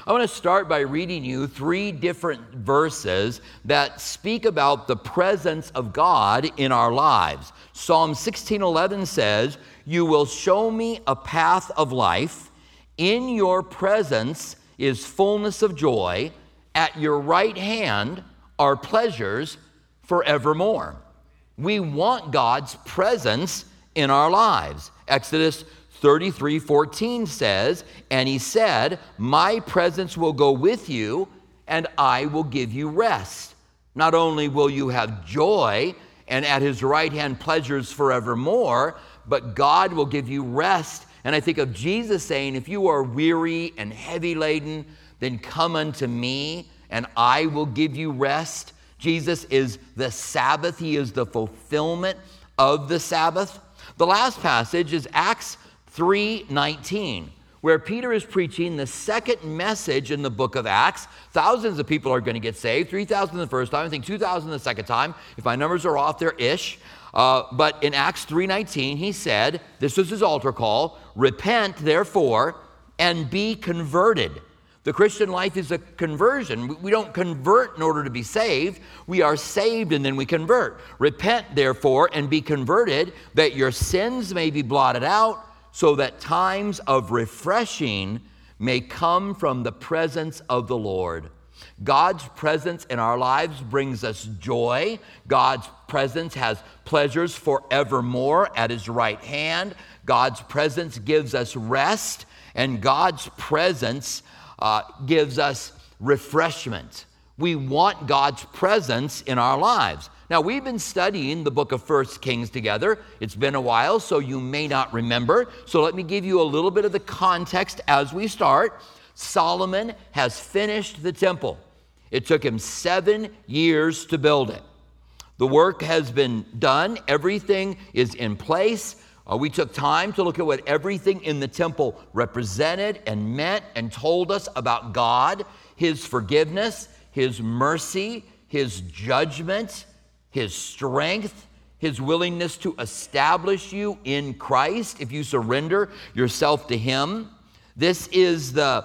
I want to start by reading you 3 different verses that speak about the presence of God in our lives. Psalm 16:11 says, "You will show me a path of life. In your presence is fullness of joy. At your right hand are pleasures forevermore." We want God's presence in our lives. Exodus 33:14 says, "And he said, my presence will go with you, and I will give you rest. Not only will you have joy, and at his right hand pleasures forevermore, but God will give you rest." And I think of Jesus saying, "If you are weary and heavy laden, then come unto me, and I will give you rest." Jesus is the Sabbath. He is the fulfillment of the Sabbath. The last passage is Acts 3:19, where Peter is preaching the second message in the book of Acts. Thousands of people are going to get saved, 3,000 the first time, I think 2,000 the second time. If my numbers are off, they're-ish. But in Acts 3:19, he said, this was his altar call, "Repent, therefore, and be converted." The Christian life is a conversion. We don't convert in order to be saved. We are saved and then we convert. "Repent, therefore, and be converted, that your sins may be blotted out, so that times of refreshing may come from the presence of the Lord." God's presence in our lives brings us joy. God's presence has pleasures forevermore at his right hand. God's presence gives us rest, and God's presence gives us refreshment. We want God's presence in our lives. Now, we've been studying the book of 1 Kings together. It's been a while, so you may not remember. So let me give you a little bit of the context as we start. Solomon has finished the temple. It took him 7 years to build it. The work has been done. Everything is in place. We took time to look at what everything in the temple represented and meant and told us about God, his forgiveness, his mercy, his judgment, his strength, his willingness to establish you in Christ if you surrender yourself to him. This is the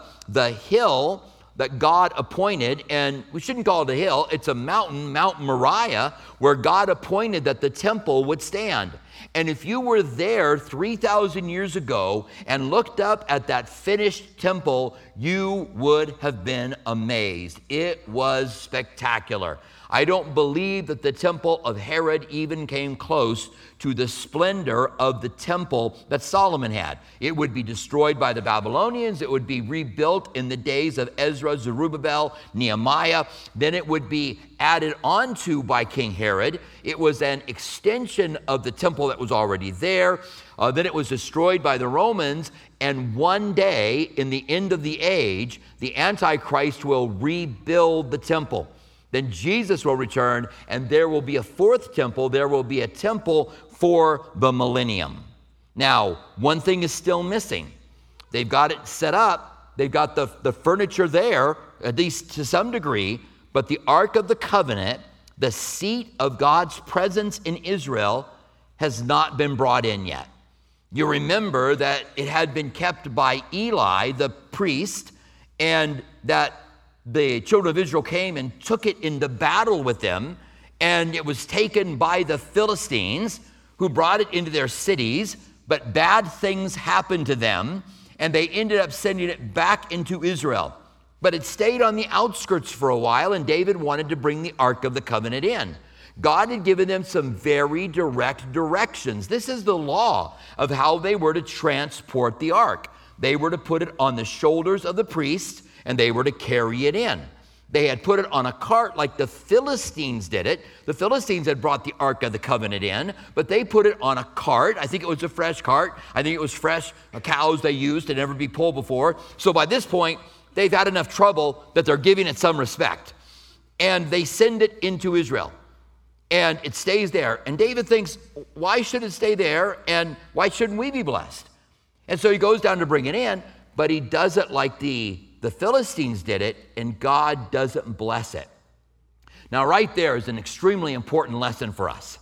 hill that God appointed, and we shouldn't call it a hill, it's a mountain, Mount Moriah, where God appointed that the temple would stand. And if you were there 3,000 years ago and looked up at that finished temple, you would have been amazed. It was spectacular. I don't believe that the temple of Herod even came close to the splendor of the temple that Solomon had. It would be destroyed by the Babylonians. It would be rebuilt in the days of Ezra, Zerubbabel, Nehemiah. Then it would be added onto by King Herod. It was an extension of the temple that was already there. Then it was destroyed by the Romans. And one day, in the end of the age, the Antichrist will rebuild the temple. Then Jesus will return, and there will be a 4th temple. There will be a temple for the millennium. Now, one thing is still missing. They've got it set up. They've got the furniture there, at least to some degree, but the Ark of the Covenant, the seat of God's presence in Israel, has not been brought in yet. You remember that it had been kept by Eli, the priest, and that the children of Israel came and took it into battle with them, and it was taken by the Philistines, who brought it into their cities, but bad things happened to them, and they ended up sending it back into Israel. But it stayed on the outskirts for a while, and David wanted to bring the Ark of the Covenant in. God had given them some very direct directions. This is the law of how they were to transport the Ark. They were to put it on the shoulders of the priest, and they were to carry it in. They had put it on a cart like the Philistines did it. The Philistines had brought the Ark of the Covenant in, but they put it on a cart. I think it was a fresh cart. I think it was fresh cows they used to never be pulled before. So by this point, they've had enough trouble that they're giving it some respect. And they send it into Israel. And it stays there. And David thinks, why should it stay there? And why shouldn't we be blessed? And so he goes down to bring it in, but he does it like the Philistines did it, and God doesn't bless it. Now, right there is an extremely important lesson for us.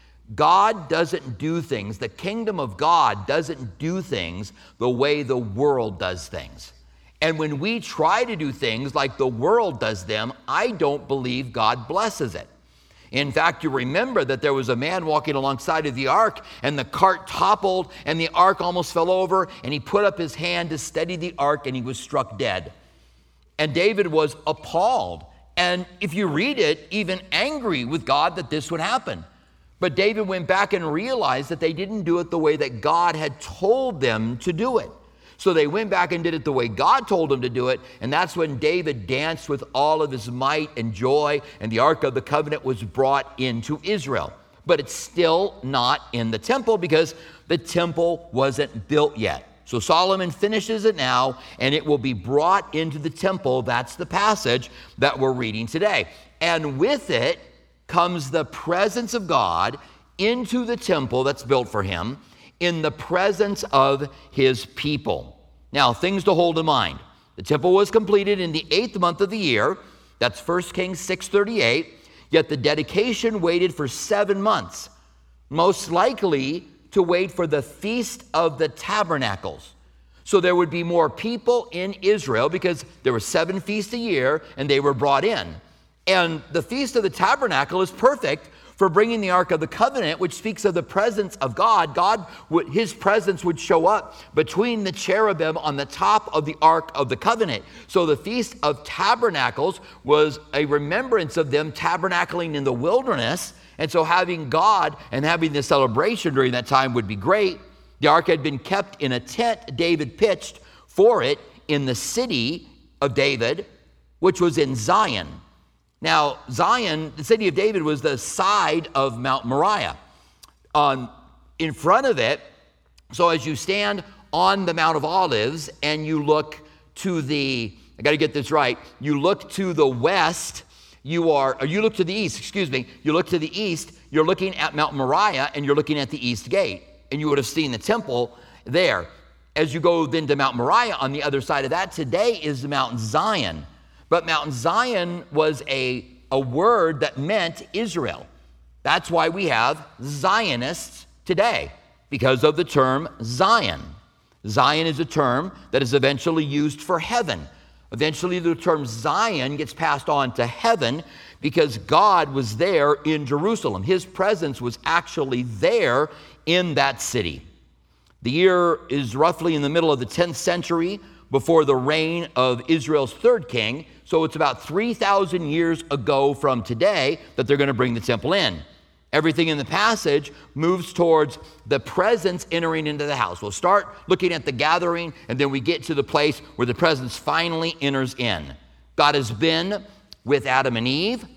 God doesn't do things, the kingdom of God doesn't do things the way the world does things. And when we try to do things like the world does them, I don't believe God blesses it. In fact, you remember that there was a man walking alongside of the ark, and the cart toppled, and the ark almost fell over, and he put up his hand to steady the ark, and he was struck dead. And David was appalled, and if you read it, even angry with God that this would happen. But David went back and realized that they didn't do it the way that God had told them to do it. So they went back and did it the way God told them to do it, and that's when David danced with all of his might and joy, and the Ark of the Covenant was brought into Israel. But it's still not in the temple because the temple wasn't built yet. So Solomon finishes it now, and it will be brought into the temple. That's the passage that we're reading today. And with it comes the presence of God into the temple that's built for him, in the presence of his people. Now, things to hold in mind. The temple was completed in the 8th month of the year. That's 1 Kings 6:38. Yet the dedication waited for 7 months, most likely to wait for the Feast of the Tabernacles. So there would be more people in Israel because there were 7 feasts a year and they were brought in. And the Feast of the Tabernacle is perfect for bringing the Ark of the Covenant, which speaks of the presence of God. His presence would show up between the cherubim on the top of the Ark of the Covenant. So the Feast of Tabernacles was a remembrance of them tabernacling in the wilderness. And so having God and having the celebration during that time would be great. The Ark had been kept in a tent David pitched for it in the city of David, which was in Zion. Now, Zion, the city of David, was the side of Mount Moriah. In front of it, so as you stand on the Mount of Olives and you look to I got to get this right, you look to the west, you look to the east, you look to the east, you're looking at Mount Moriah and you're looking at the east gate, and you would have seen the temple there. As you go then to Mount Moriah on the other side of that, today is Mount Zion. But Mount Zion was a word that meant Israel. That's why we have Zionists today, because of the term Zion. Zion is a term that is eventually used for heaven. Eventually the term Zion gets passed on to heaven because God was there in Jerusalem. His presence was actually there in that city. The year is roughly in the middle of the 10th century, before the reign of Israel's third king. So it's about 3,000 years ago from today that they're going to bring the temple in. Everything in the passage moves towards the presence entering into the house. We'll start looking at the gathering, and then we get to the place where the presence finally enters in. God has been with Adam and Eve.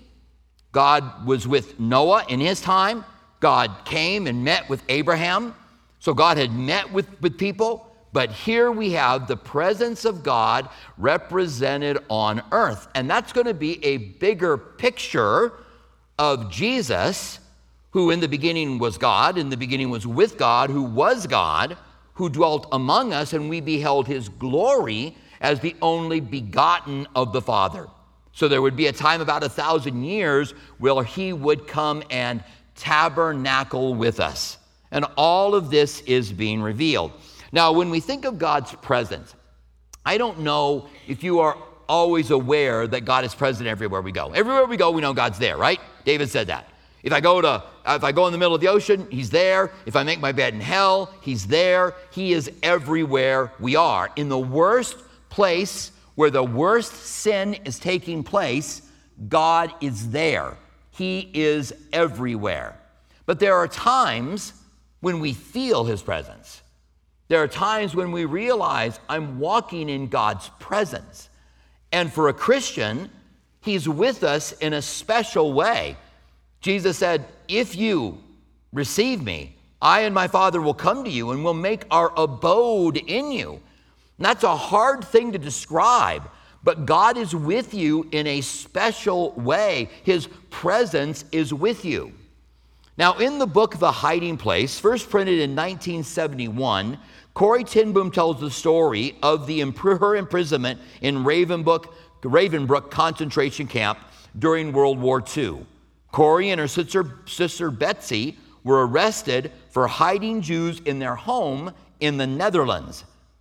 God was with Noah in his time. God came and met with Abraham. So God had met with people. But here we have the presence of God represented on earth. And that's going to be a bigger picture of Jesus, who in the beginning was God, in the beginning was with God, who was God, who dwelt among us, and we beheld his glory as the only begotten of the Father. So there would be a time about 1,000 years where he would come and tabernacle with us. And all of this is being revealed. Now, when we think of God's presence, I don't know if you are always aware that God is present everywhere we go. Everywhere we go, we know God's there, right? David said that. If I go in the middle of the ocean, he's there. If I make my bed in hell, he's there. He is everywhere we are. In the worst place where the worst sin is taking place, God is there. He is everywhere. But there are times when we feel his presence. There are times when we realize I'm walking in God's presence. And for a Christian, he's with us in a special way. Jesus said, if you receive me, I and my Father will come to you and will make our abode in you. And that's a hard thing to describe, but God is with you in a special way. His presence is with you. Now, in the book The Hiding Place, first printed in 1971, Corrie ten Boom tells the story of her imprisonment in Ravenbrook concentration camp during World War II. Corrie and her sister Betsy were arrested for hiding Jews in their home in the Netherlands.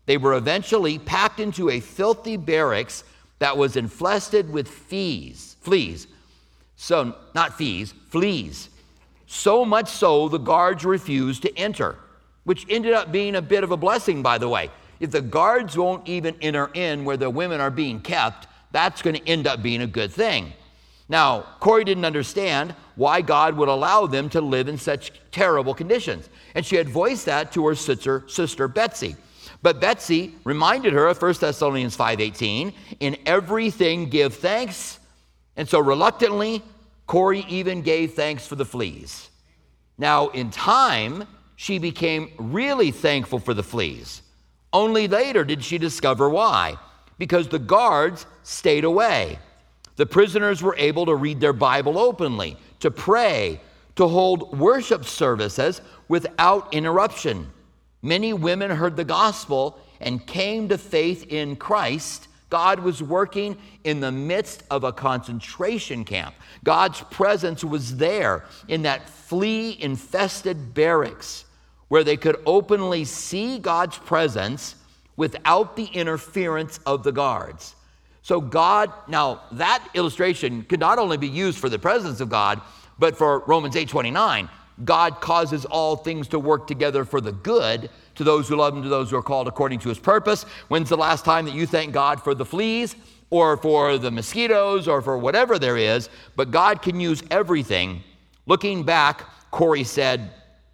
They were eventually packed into a filthy barracks that was infested with fleas. So, not fees, fleas. So much so, the guards refused to enter, which ended up being a bit of a blessing, by the way. If the guards won't even enter in where the women are being kept, that's going to end up being a good thing. Now, Corrie didn't understand why God would allow them to live in such terrible conditions. And she had voiced that to her sister Betsy. But Betsy reminded her of 1 Thessalonians 5:18, in everything give thanks. And so reluctantly, Corrie even gave thanks for the fleas. Now, in time, she became really thankful for the fleas. Only later did she discover why. Because the guards stayed away. The prisoners were able to read their Bible openly, to pray, to hold worship services without interruption. Many women heard the gospel and came to faith in Christ. God was working in the midst of a concentration camp. God's presence was there in that flea-infested barracks where they could openly see God's presence without the interference of the guards. So God, now that illustration could not only be used for the presence of God, but for Romans 8:29, God causes all things to work together for the good to those who love him, to those who are called according to his purpose. When's the last time that you thank God for the fleas or for the mosquitoes or for whatever there is? But God can use everything. Looking back, Corrie said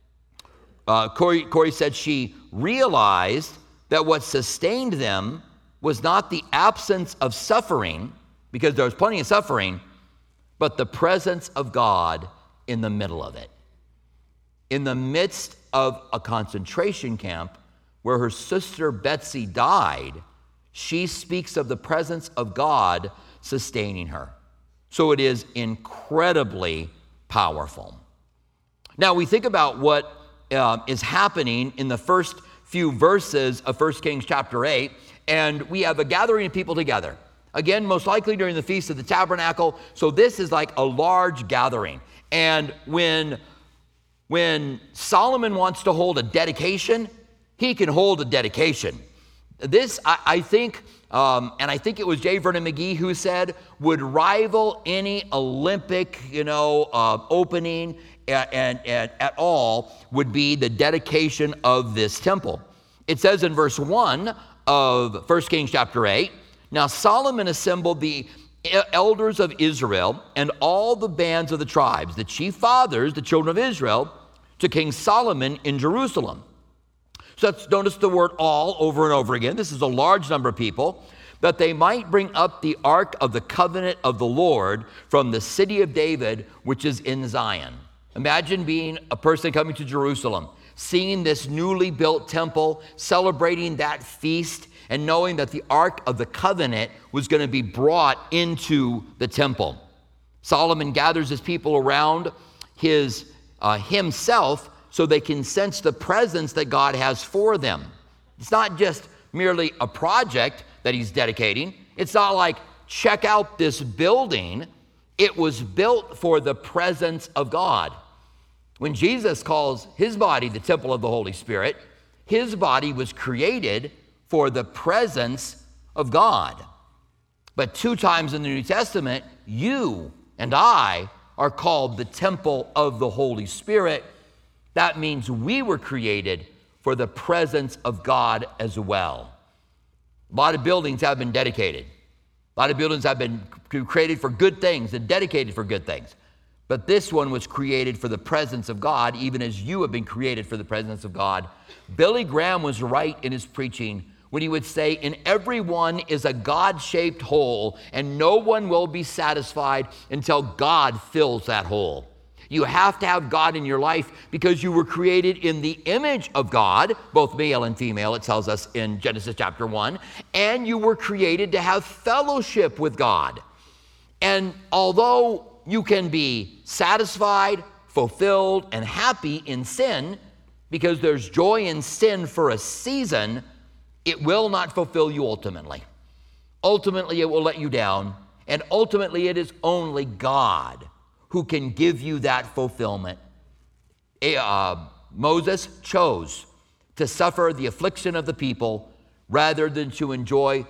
she realized that what sustained them was not the absence of suffering, because there was plenty of suffering, but the presence of God in the middle of it. In the midst of a concentration camp where her sister Betsy died, she speaks of the presence of God sustaining her. So it is incredibly powerful. Now we think about what is happening in the first few verses of 1 Kings chapter 8, and we have a gathering of people together. Again, most likely during the Feast of the Tabernacle, so this is like a large gathering. And when Solomon wants to hold a dedication, he can hold a dedication. This, I think, and I think it was J. Vernon McGee who said, would rival any Olympic, opening and at all, would be the dedication of this temple. It says in verse 1 of 1 Kings chapter 8, now Solomon assembled the elders of Israel and all the bands of the tribes, the chief fathers, the children of Israel, to King Solomon in Jerusalem. So let's notice the word all over and over again. This is a large number of people, that they might bring up the ark of the covenant of the Lord from the city of David, which is in Zion. Imagine being a person coming to Jerusalem, seeing this newly built temple, celebrating that feast, and knowing that the Ark of the Covenant was going to be brought into the temple. Solomon gathers his people around himself so they can sense the presence that God has for them. It's not just merely a project that he's dedicating. It's not like, check out this building. It was built for the presence of God. When Jesus calls his body the temple of the Holy Spirit, his body was created for the presence of God. But 2 times in the New Testament, you and I are called the temple of the Holy Spirit. That means we were created for the presence of God as well. A lot of buildings have been dedicated. A lot of buildings have been created for good things and dedicated for good things. But this one was created for the presence of God, even as you have been created for the presence of God. Billy Graham was right in his preaching when he would say, in everyone is a God-shaped hole, and no one will be satisfied until God fills that hole. You have to have God in your life because you were created in the image of God, both male and female, it tells us in Genesis chapter 1, and you were created to have fellowship with God. And although you can be satisfied, fulfilled, and happy in sin, because there's joy in sin for a season, it will not fulfill you ultimately. Ultimately, it will let you down, and ultimately it is only God who can give you that fulfillment. Moses chose to suffer the affliction of the people rather than to enjoy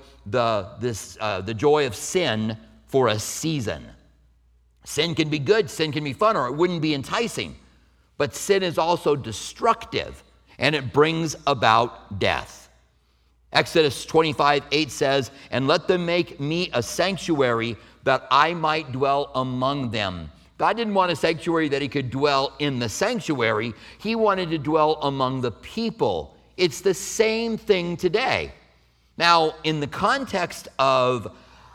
the joy of sin for a season. Sin can be good, sin can be fun, or it wouldn't be enticing. But sin is also destructive, and it brings about death. Exodus 25:8 says, "And let them make me a sanctuary that I might dwell among them." God didn't want a sanctuary that he could dwell in the sanctuary. He wanted to dwell among the people. It's the same thing today. Now, in the context of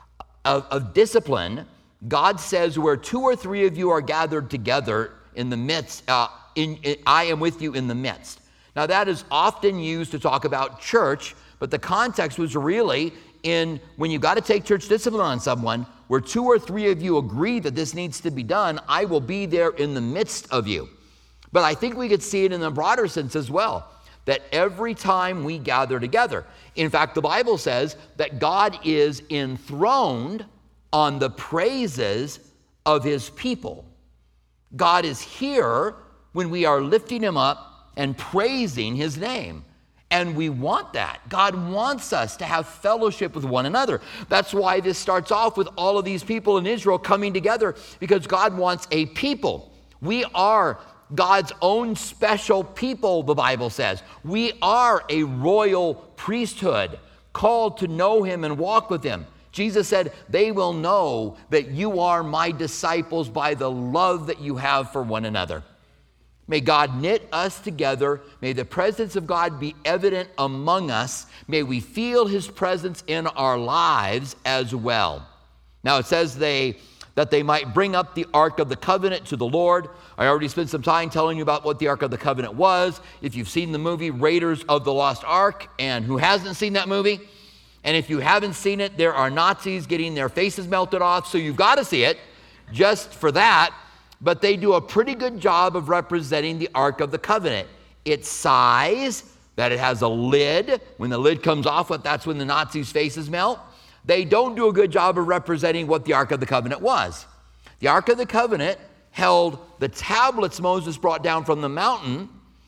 discipline, God says, where 2 or 3 of you are gathered together in the midst, I am with you in the midst. Now, that is often used to talk about church, but the context was really in when you got to take church discipline on someone, where 2 or 3 of you agree that this needs to be done, I will be there in the midst of you. But I think we could see it in a broader sense as well, that every time we gather together. In fact, the Bible says that God is enthroned on the praises of his people. God is here when we are lifting him up and praising his name. And we want that. God wants us to have fellowship with one another. That's why this starts off with all of these people in Israel coming together, because God wants a people. We are God's own special people, the Bible says. We are a royal priesthood, called to know him and walk with him. Jesus said, "They will know that you are my disciples by the love that you have for one another." May God knit us together. May the presence of God be evident among us. May we feel his presence in our lives as well. Now it says that they might bring up the Ark of the Covenant to the Lord. I already spent some time telling you about what the Ark of the Covenant was. If you've seen the movie Raiders of the Lost Ark, and who hasn't seen that movie? And if you haven't seen it, there are Nazis getting their faces melted off, so you've got to see it just for that. But they do a pretty good job of representing the Ark of the Covenant. Its size, that it has a lid. When the lid comes off, that's when the Nazis' faces melt. They don't do a good job of representing what the Ark of the Covenant was. The Ark of the Covenant held the tablets Moses brought down from the mountain,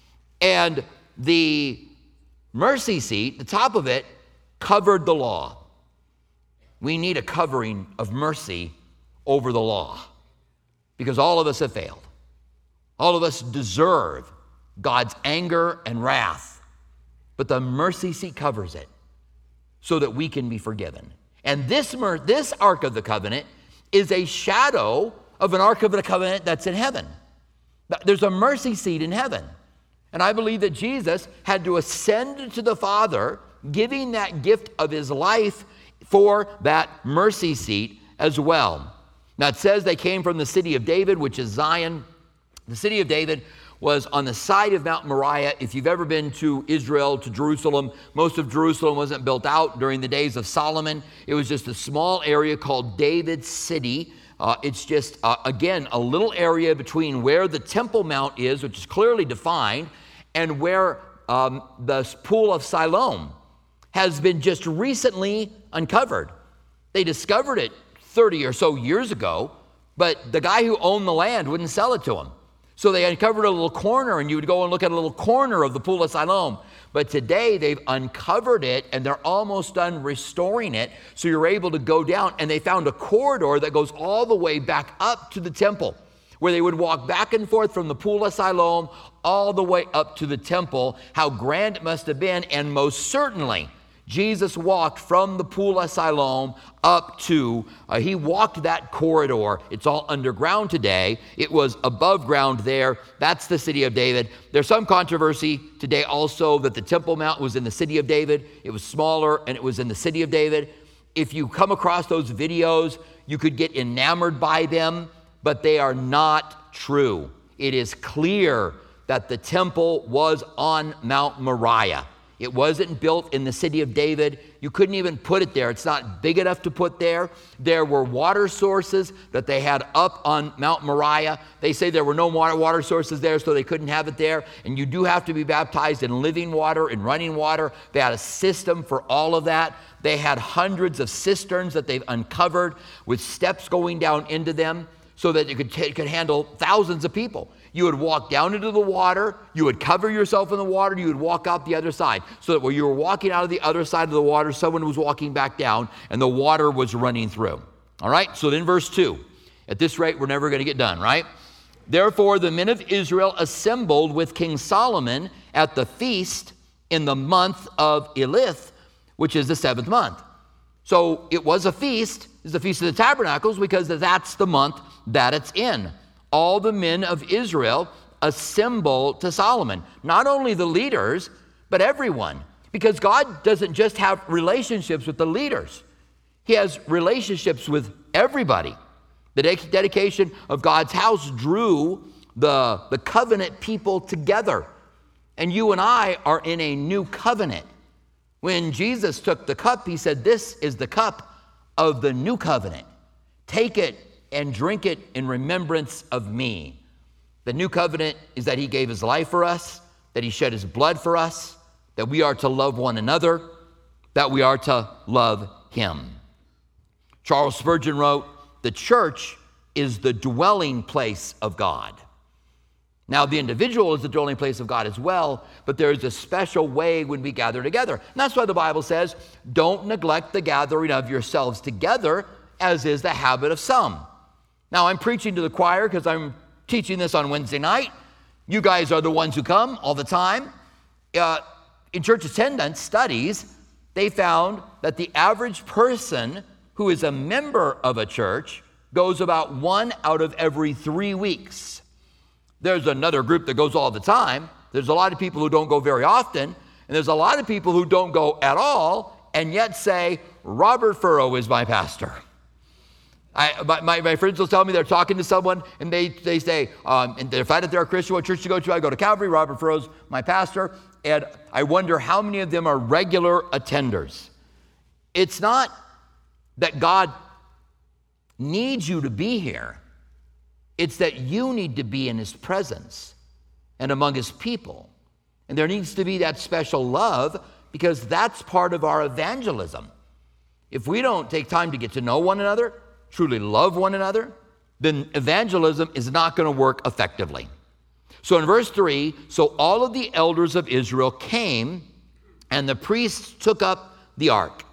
and the mercy seat, the top of it, covered the law. We need a covering of mercy over the law, because all of us have failed. All of us deserve God's anger and wrath, but the mercy seat covers it so that we can be forgiven. And this Ark of the Covenant is a shadow of an Ark of the Covenant that's in heaven. There's a mercy seat in heaven. And I believe that Jesus had to ascend to the Father, giving that gift of his life for that mercy seat as well. Now it says they came from the city of David, which is Zion. The city of David was on the side of Mount Moriah. If you've ever been to Israel, to Jerusalem, most of Jerusalem wasn't built out during the days of Solomon. It was just a small area called David's city. It's just, again, a little area between where the Temple Mount is, which is clearly defined, and where the pool of Siloam has been just recently uncovered. They discovered it 30 or so years ago, but the guy who owned the land wouldn't sell it to him. So they uncovered a little corner, and you would go and look at a little corner of the pool of Siloam. But today they've uncovered it, and they're almost done restoring it, so you're able to go down. And they found a corridor that goes all the way back up to the temple, where they would walk back and forth from the pool of Siloam all the way up to the temple. How grand it must have been. And most certainly Jesus walked from the pool of Siloam up to, he walked that corridor. It's all underground today. It was above ground there. That's the city of David. There's some controversy today also that the Temple Mount was in the city of David. It was smaller, and it was in the city of David. If you come across those videos, you could get enamored by them, but they are not true. It is clear that the temple was on Mount Moriah. It wasn't built in the city of David. You couldn't even put it there. It's not big enough to put there. There were water sources that they had up on Mount Moriah. They say there were no water sources there, so they couldn't have it there. And you do have to be baptized in living water and running water. They had a system for all of that. They had hundreds of cisterns that they've uncovered with steps going down into them so that it could handle thousands of people. You would walk down into the water, you would cover yourself in the water, you would walk out the other side. So that when you were walking out of the other side of the water, someone was walking back down and the water was running through. All right, so then verse 2. At this rate, we're never going to get done, right? Therefore, the men of Israel assembled with King Solomon at the feast in the month of Elith, which is the 7th month. So it was a feast. It's the Feast of the Tabernacles because that's the month that it's in. All the men of Israel assemble to Solomon. Not only the leaders, but everyone. Because God doesn't just have relationships with the leaders. He has relationships with everybody. The dedication of God's house drew the covenant people together. And you and I are in a new covenant. When Jesus took the cup, he said, "This is the cup of the new covenant. Take it and drink it in remembrance of me." The new covenant is that he gave his life for us, that he shed his blood for us, that we are to love one another, that we are to love him. Charles Spurgeon wrote, "The church is the dwelling place of God." Now, the individual is the dwelling place of God as well, but there is a special way when we gather together. And that's why the Bible says, don't neglect the gathering of yourselves together, as is the habit of some. Now, I'm preaching to the choir because I'm teaching this on Wednesday night. You guys are the ones who come all the time. In church attendance studies, they found that the average person who is a member of a church goes about 1 out of every 3 weeks. There's another group that goes all the time. There's a lot of people who don't go very often, and there's a lot of people who don't go at all and yet say, "Robert Furrow is my pastor." My friends will tell me they're talking to someone and they say, and they find out they're a Christian, what church you go to? I go to Calvary, Robert Furrow's my pastor, and I wonder how many of them are regular attenders. It's not that God needs you to be here. It's that you need to be in his presence and among his people. And there needs to be that special love because that's part of our evangelism. If we don't take time to get to know one another, truly love one another, then evangelism is not going to work effectively. So in verse 3, so all of the elders of Israel came and the priests took up the ark.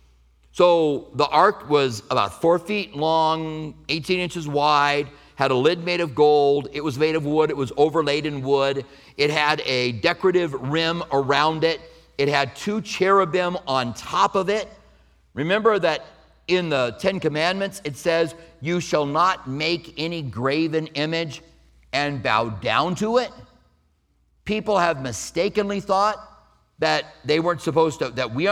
So the ark was about 4 feet long, 18 inches wide, had a lid made of gold. It was made of wood. It was overlaid in wood. It had a decorative rim around it. It had 2 cherubim on top of it. Remember that in the 10 Commandments, it says, "You shall not make any graven image and bow down to it." People have mistakenly thought that we aren't supposed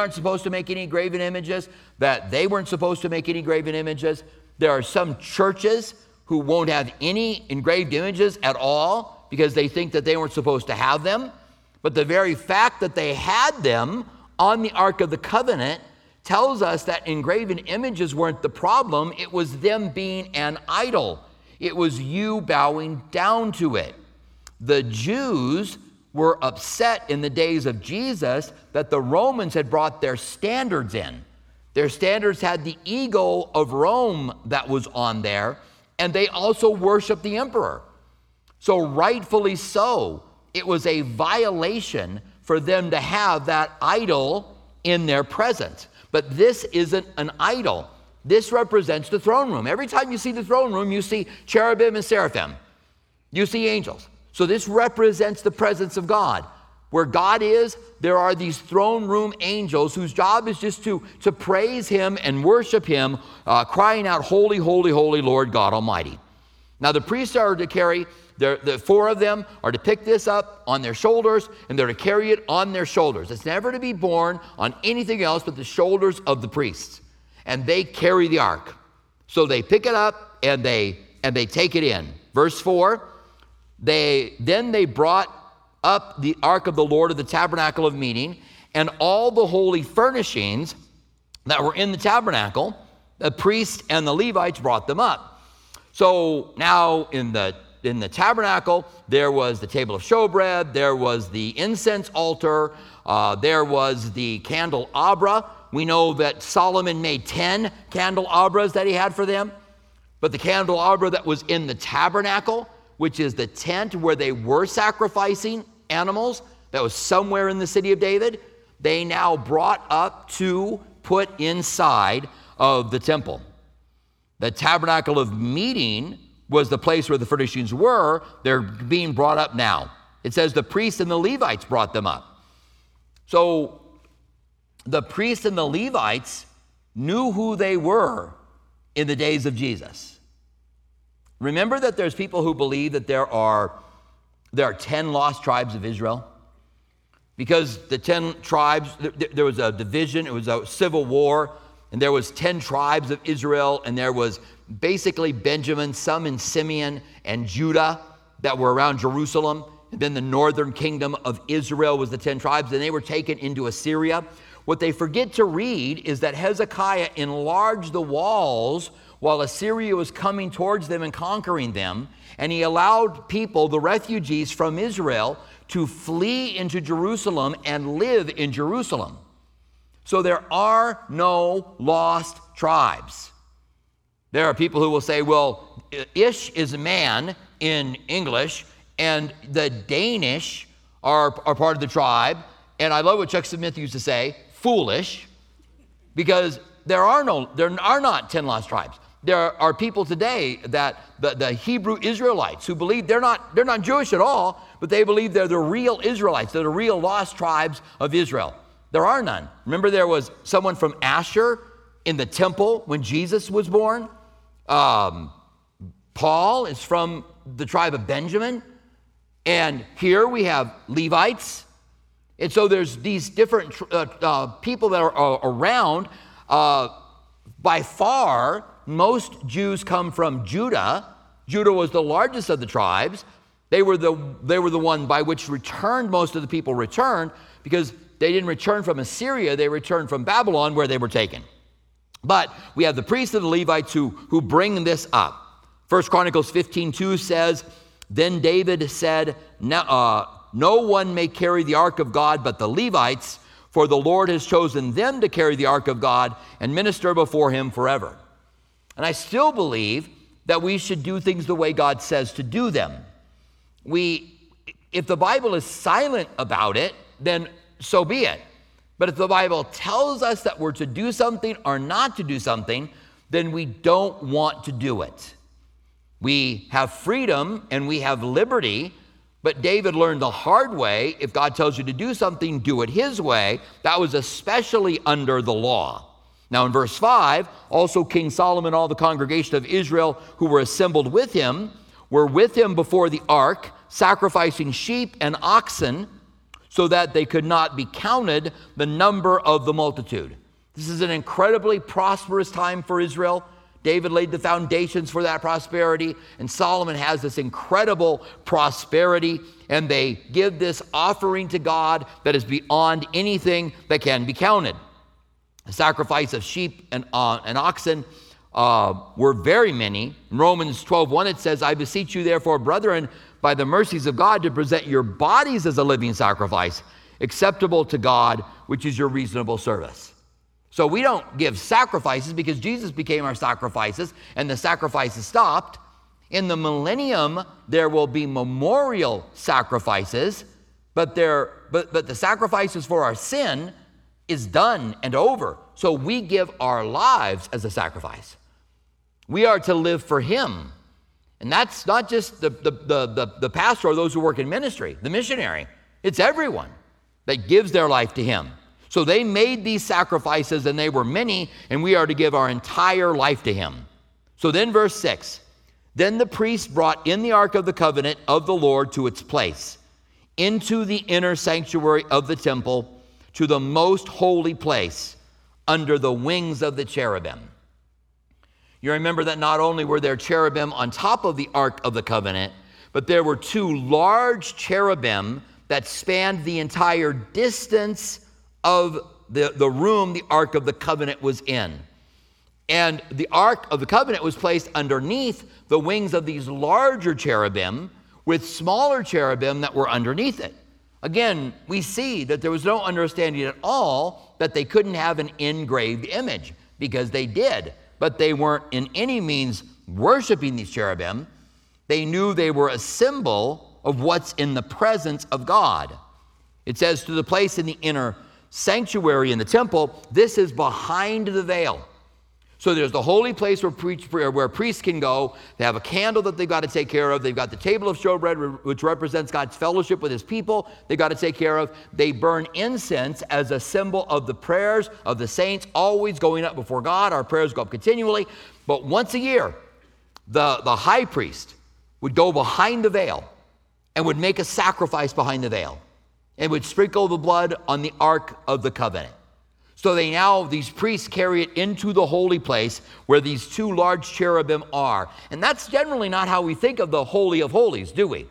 to make any graven images, that they weren't supposed to make any graven images. There are some churches who won't have any engraved images at all because they think that they weren't supposed to have them. But the very fact that they had them on the Ark of the Covenant tells us that engraven images weren't the problem. It was them being an idol. It was you bowing down to it. The Jews were upset in the days of Jesus that the Romans had brought their standards in. Their standards had the eagle of Rome that was on there, and they also worshiped the emperor. So rightfully so, it was a violation for them to have that idol in their presence. But this isn't an idol. This represents the throne room. Every time you see the throne room, you see cherubim and seraphim. You see angels. So this represents the presence of God. Where God is, there are these throne room angels whose job is just to praise him and worship him, crying out, "Holy, holy, holy Lord God Almighty." Now the priests are to carry, the 4 of them are to pick this up on their shoulders, and they're to carry it on their shoulders. It's never to be borne on anything else but the shoulders of the priests. And they carry the ark. So they pick it up and they take it in. Verse 4, they brought up the ark of the Lord of the tabernacle of meeting, and all the holy furnishings that were in the tabernacle, the priests and the Levites brought them up. So now in the tabernacle, there was the table of showbread, there was the incense altar, there was the candelabra. We know that Solomon made 10 candelabras that he had for them, but the candelabra that was in the tabernacle which is the tent where they were sacrificing animals, that was somewhere in the city of David, they now brought up to put inside of the temple. The tabernacle of meeting was the place where the furnishings were. They're being brought up now. It says the priests and the Levites brought them up. So the priests and the Levites knew who they were in the days of Jesus. Remember that there's people who believe that there are 10 lost tribes of Israel? Because the 10 tribes, there was a division, it was a civil war, and there was 10 tribes of Israel, and there was basically Benjamin, some in Simeon and Judah that were around Jerusalem. And then the northern kingdom of Israel was the 10 tribes, and they were taken into Assyria. What they forget to read is that Hezekiah enlarged the walls while Assyria was coming towards them and conquering them, and he allowed people, the refugees from Israel, to flee into Jerusalem and live in Jerusalem. So there are no lost tribes. There are people who will say, well, Ish is a man in English, and the Danish are part of the tribe. And I love what Chuck Smith used to say, foolish, because there are not 10 lost tribes. There are people today that the Hebrew Israelites who believe they're not Jewish at all, but they believe they're the real Israelites. They're the real lost tribes of Israel. There are none. Remember, there was someone from Asher in the temple when Jesus was born. Paul is from the tribe of Benjamin. And here we have Levites. And so there's these different people that are around. By far, most Jews come from Judah. Judah was the largest of the tribes. They were the one by which most of the people returned, because they didn't return from Assyria, they returned from Babylon, where they were taken. But we have the priests of the Levites who bring this up. 1 Chronicles 15:2 says, then David said, no one may carry the ark of God but the Levites, for the Lord has chosen them to carry the ark of God and minister before him forever. And I still believe that we should do things the way God says to do them. If the Bible is silent about it, then so be it. But if the Bible tells us that we're to do something or not to do something, then we don't want to do it. We have freedom and we have liberty, but David learned the hard way. If God tells you to do something, do it his way. That was especially under the law. Now in verse 5, also King Solomon and all the congregation of Israel who were assembled with him were with him before the ark, sacrificing sheep and oxen, so that they could not be counted, the number of the multitude. This is an incredibly prosperous time for Israel. David laid the foundations for that prosperity, and Solomon has this incredible prosperity, and they give this offering to God that is beyond anything that can be counted. The sacrifice of sheep and oxen were very many. In Romans 12:1 it says, I beseech you therefore, brethren, by the mercies of God, to present your bodies as a living sacrifice, acceptable to God, which is your reasonable service. So we don't give sacrifices because Jesus became our sacrifices and the sacrifices stopped. In the millennium, there will be memorial sacrifices, but the sacrifices for our sin is done and over. So we give our lives as a sacrifice. We are to live for him. And that's not just the pastor or those who work in ministry, the missionary. It's everyone that gives their life to him. So they made these sacrifices, and they were many, and we are to give our entire life to him. So then verse 6, then the priest brought in the ark of the covenant of the Lord to its place, into the inner sanctuary of the temple, to the most holy place, under the wings of the cherubim. You remember that not only were there cherubim on top of the Ark of the Covenant, but there were two large cherubim that spanned the entire distance of the room the Ark of the Covenant was in. And the Ark of the Covenant was placed underneath the wings of these larger cherubim, with smaller cherubim that were underneath it. Again, we see that there was no understanding at all that they couldn't have an engraved image, because they did. But they weren't in any means worshiping these cherubim. They knew they were a symbol of what's in the presence of God. It says, to the place in the inner sanctuary in the temple, this is behind the veil. So there's the holy place where priests can go. They have a candle that they've got to take care of. They've got the table of showbread, which represents God's fellowship with his people. They've got to take care of. They burn incense as a symbol of the prayers of the saints, always going up before God. Our prayers go up continually. But once a year, the high priest would go behind the veil and would make a sacrifice behind the veil and would sprinkle the blood on the Ark of the Covenant. So these priests carry it into the holy place where these two large cherubim are. And that's generally not how we think of the Holy of Holies, do we?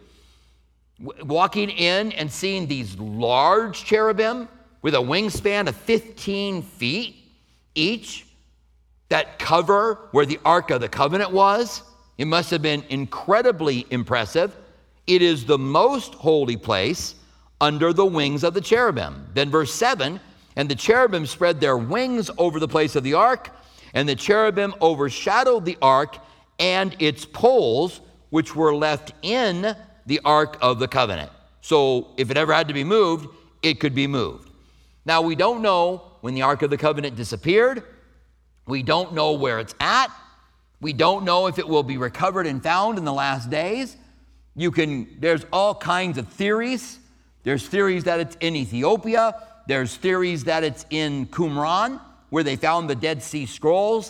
Walking in and seeing these large cherubim with a wingspan of 15 feet each that cover where the Ark of the Covenant was, it must have been incredibly impressive. It is the most holy place under the wings of the cherubim. Then verse 7, and the cherubim spread their wings over the place of the ark, and the cherubim overshadowed the ark and its poles, which were left in the Ark of the Covenant. So if it ever had to be moved, it could be moved. Now, we don't know when the Ark of the Covenant disappeared. We don't know where it's at. We don't know if it will be recovered and found in the last days. There's all kinds of theories. There's theories that it's in Ethiopia. There's theories that it's in Qumran, where they found the Dead Sea Scrolls.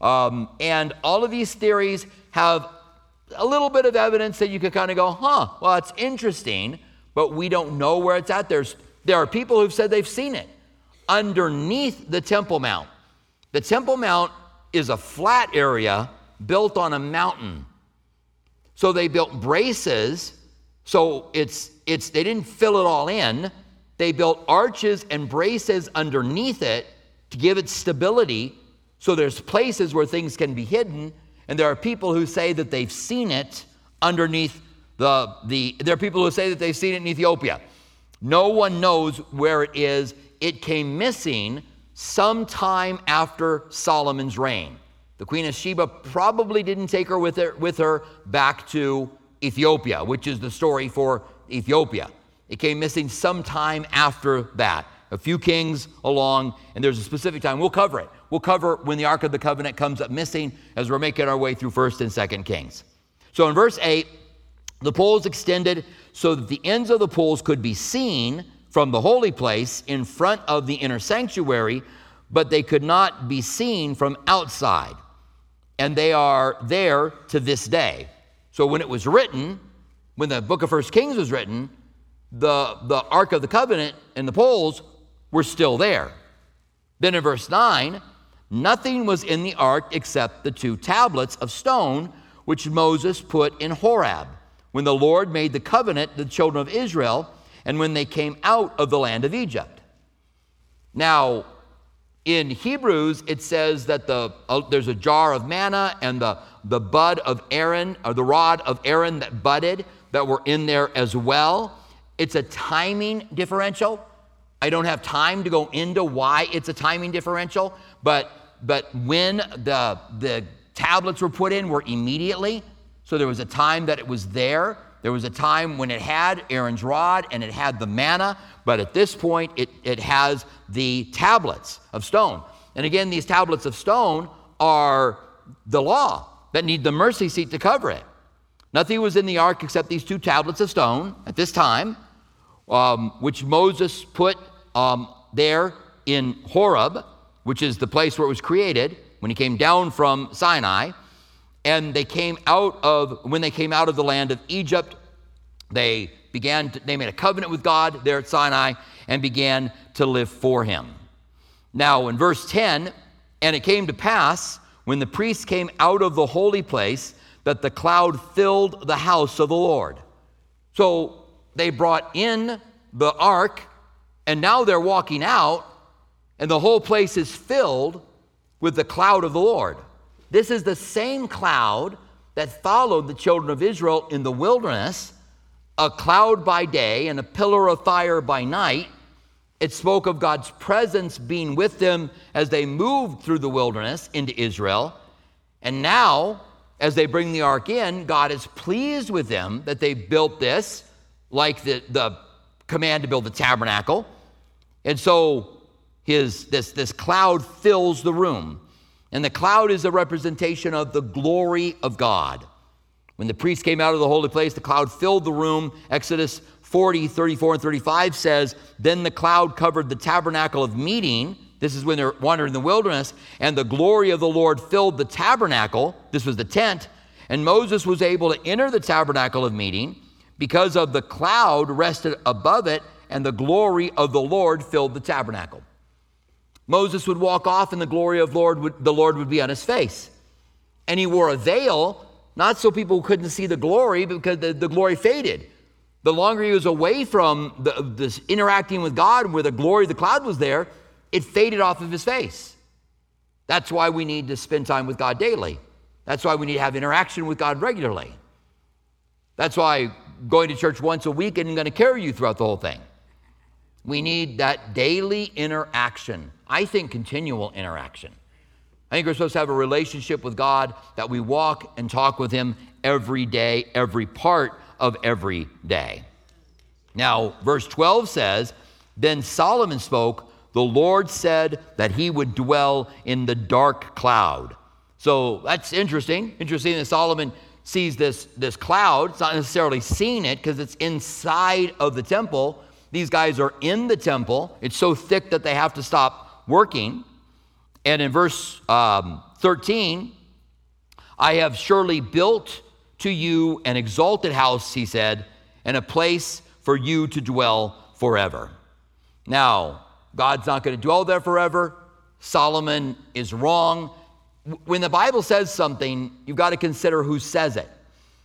And all of these theories have a little bit of evidence that you could kind of go, well, it's interesting, but we don't know where it's at. There are people who've said they've seen it underneath the Temple Mount. The Temple Mount is a flat area built on a mountain. So they built braces. So they didn't fill it all in. They built arches and braces underneath it to give it stability. So there's places where things can be hidden. And there are people who say that they've seen it underneath there are people who say that they've seen it in Ethiopia. No one knows where it is. It came missing sometime after Solomon's reign. The Queen of Sheba probably didn't take her with her back to Ethiopia, which is the story for Ethiopia. It came missing sometime after that. A few kings along, and there's a specific time. We'll cover it. We'll cover when the Ark of the Covenant comes up missing as we're making our way through 1st and 2nd Kings. So in verse 8, the poles extended so that the ends of the poles could be seen from the holy place in front of the inner sanctuary, but they could not be seen from outside. And they are there to this day. So when it was written, when the book of 1 Kings was written, the Ark of the Covenant and the poles were still there. Then in verse 9, nothing was in the ark except the 2 tablets of stone which Moses put in Horeb, when the Lord made the covenant with the children of Israel, and when they came out of the land of Egypt. Now, in Hebrews, it says that there's a jar of manna and the bud of Aaron, or the rod of Aaron that budded, that were in there as well. It's a timing differential. I don't have time to go into why it's a timing differential, but when the tablets were put in were immediately. So there was a time that it was there. There was a time when it had Aaron's rod and it had the manna, but at this point it has the tablets of stone. And again, these tablets of stone are the law that need the mercy seat to cover it. Nothing was in the ark except these 2 tablets of stone at this time, which Moses put there in Horeb, which is the place where it was created when he came down from Sinai. And when they came out of the land of Egypt, they made a covenant with God there at Sinai and began to live for him. Now in verse 10, and it came to pass when the priests came out of the holy place that the cloud filled the house of the Lord. So they brought in the ark, and now they're walking out, and the whole place is filled with the cloud of the Lord. This is the same cloud that followed the children of Israel in the wilderness, a cloud by day and a pillar of fire by night. It spoke of God's presence being with them as they moved through the wilderness into Israel. And now as they bring the ark in, God is pleased with them that they built this, like the command to build the tabernacle. And so this cloud fills the room. And the cloud is a representation of the glory of God. When the priest came out of the holy place, the cloud filled the room. Exodus 40, 34, and 35 says, then the cloud covered the tabernacle of meeting. This is when they're wandering in the wilderness. And the glory of the Lord filled the tabernacle. This was the tent. And Moses was able to enter the tabernacle of meeting because of the cloud rested above it, and the glory of the Lord filled the tabernacle. Moses would walk off, and the glory of the Lord would be on his face. And he wore a veil, not so people couldn't see the glory, but because the glory faded. The longer he was away from this interacting with God, where the glory of the cloud was there, it faded off of his face. That's why we need to spend time with God daily. That's why we need to have interaction with God regularly. That's why going to church once a week isn't going to carry you throughout the whole thing. We need that daily interaction. I think continual interaction. I think we're supposed to have a relationship with God, that we walk and talk with him every day, every part of every day. Now, verse 12 says, then Solomon spoke, the Lord said that he would dwell in the dark cloud. So that's interesting. Interesting that Solomon sees this cloud. It's not necessarily seeing it because it's inside of the temple. These guys are in the temple. It's so thick that they have to stop working. And in verse 13, I have surely built to you an exalted house, he said, and a place for you to dwell forever. Now, God's not going to dwell there forever. Solomon is wrong. When the Bible says something, you've got to consider who says it.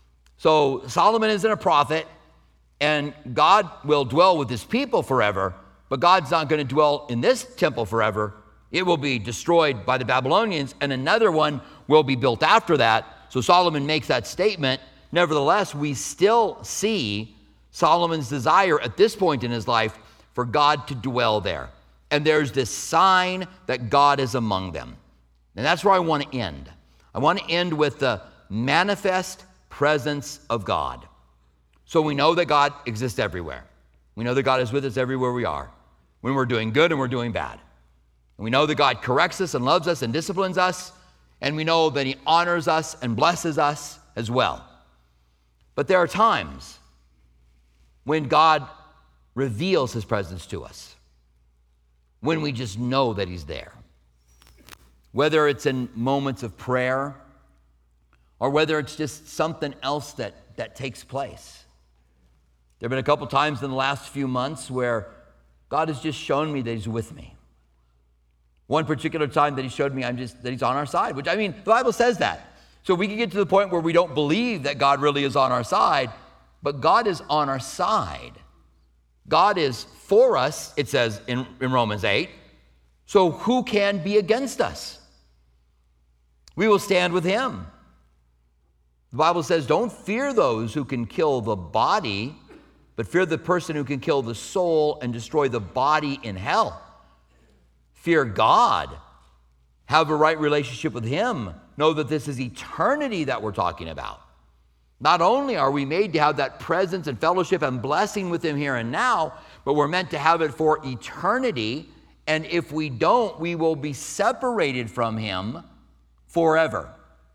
So Solomon isn't a prophet, and God will dwell with his people forever, but God's not going to dwell in this temple forever. It will be destroyed by the Babylonians, and another one will be built after that. So Solomon makes that statement. Nevertheless, we still see Solomon's desire at this point in his life for God to dwell there. And there's this sign that God is among them. And that's where I want to end. I want to end with the manifest presence of God. So we know that God exists everywhere. We know that God is with us everywhere we are, when we're doing good and we're doing bad. And we know that God corrects us and loves us and disciplines us, and we know that he honors us and blesses us as well. But there are times when God reveals his presence to us, when we just know that he's there. Whether it's in moments of prayer or whether it's just something else that takes place. There have been a couple times in the last few months where God has just shown me that he's with me. One particular time that he showed me that he's on our side, which, I mean, the Bible says that. So we can get to the point where we don't believe that God really is on our side, but God is on our side. God is for us, it says in Romans 8. So who can be against us? We will stand with him. The Bible says, don't fear those who can kill the body, but fear the person who can kill the soul and destroy the body in hell. Fear God. Have a right relationship with him. Know that this is eternity that we're talking about. Not only are we made to have that presence and fellowship and blessing with him here and now, but we're meant to have it for eternity. And if we don't, we will be separated from him forever.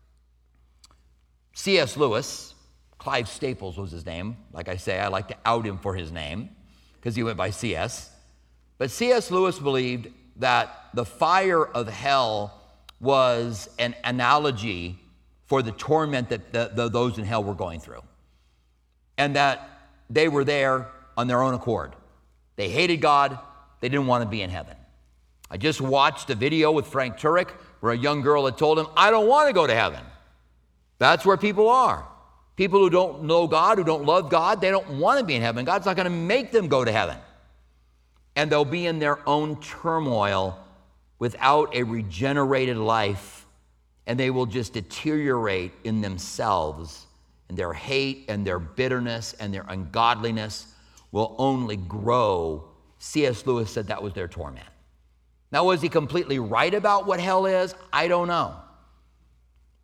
C.S. Lewis, Clive Staples was his name. Like I say, I like to out him for his name because he went by C.S. But C.S. Lewis believed that the fire of hell was an analogy for the torment that those in hell were going through. And that they were there on their own accord. They hated God. They didn't want to be in heaven. I just watched a video with Frank Turek where a young girl had told him, I don't want to go to heaven. That's where people are. People who don't know God, who don't love God, they don't want to be in heaven. God's not going to make them go to heaven. And they'll be in their own turmoil without a regenerated life, and they will just deteriorate in themselves, and their hate and their bitterness and their ungodliness will only grow. C.S. Lewis said that was their torment. Now, was he completely right about what hell is? I don't know.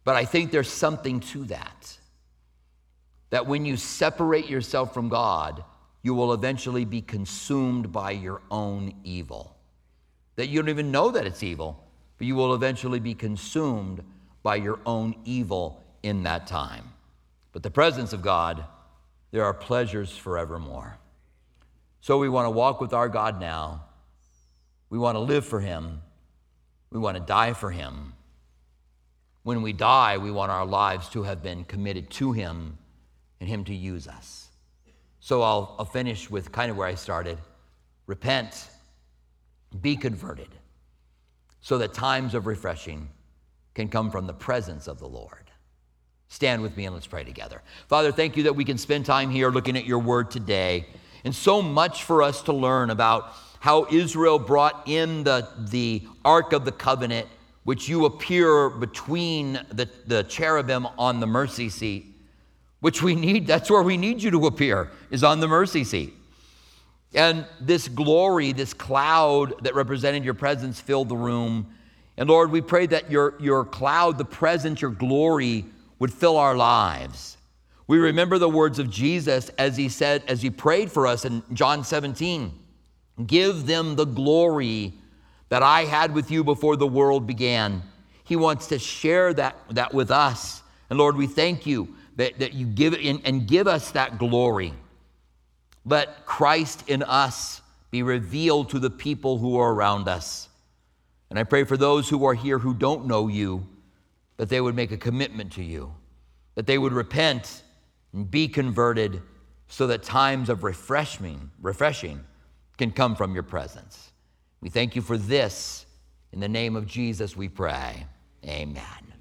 But I think there's something to that. That when you separate yourself from God, you will eventually be consumed by your own evil. That you don't even know that it's evil, but you will eventually be consumed by your own evil in that time. But the presence of God, there are pleasures forevermore. So we want to walk with our God now. We want to live for him. We want to die for him. When we die, we want our lives to have been committed to him and him to use us. So I'll finish with kind of where I started. Repent, be converted, so that times of refreshing can come from the presence of the Lord. Stand with me and let's pray together. Father, thank you that we can spend time here looking at your word today. And so much for us to learn about how Israel brought in the Ark of the Covenant, which you appear between the cherubim on the mercy seat, which we need. That's where we need you to appear, is on the mercy seat. And this glory, this cloud that represented your presence filled the room. And Lord, we pray that your cloud, the presence, your glory would fill our lives. We remember the words of Jesus as he said, as he prayed for us in John 17, give them the glory that I had with you before the world began. He wants to share that with us. And Lord, we thank you that you give it and give us that glory. Let Christ in us be revealed to the people who are around us. And I pray for those who are here who don't know you, that they would make a commitment to you, that they would repent and be converted so that times of refreshing can come from your presence. We thank you for this. In the name of Jesus we pray. Amen.